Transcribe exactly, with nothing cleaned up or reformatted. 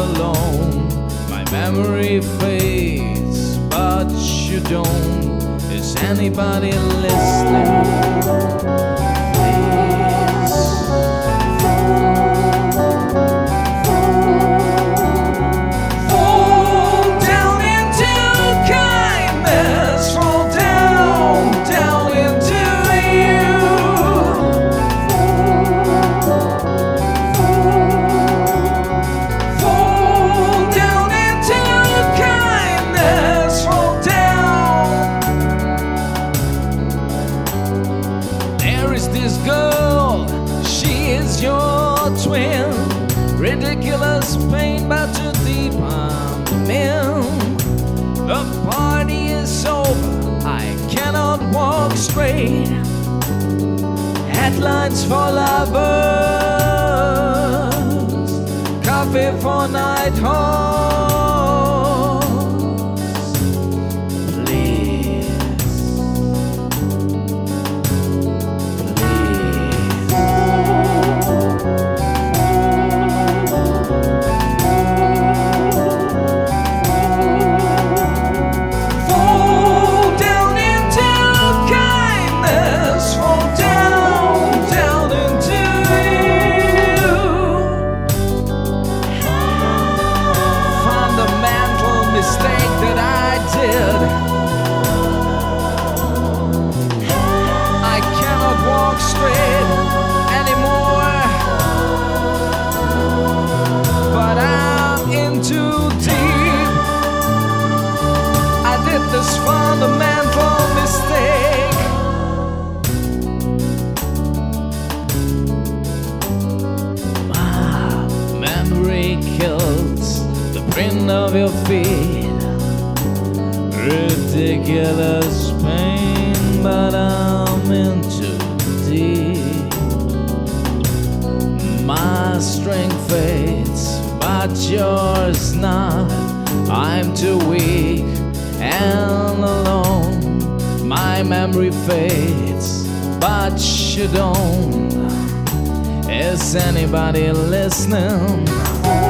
alone. My memory fades, but you don't. Is anybody listening? This girl, she is your twin. Ridiculous pain, but too deep I'm in. The party is over, I cannot walk straight. Headlines for lovers, coffee for night horse. Straight anymore, but I'm in too deep. I did this fundamental mistake. My memory kills the print of your feet. Ridiculous pain, but I'm into my strength fades, but yours not. I'm too weak and alone. My memory fades, but you don't. Is anybody listening?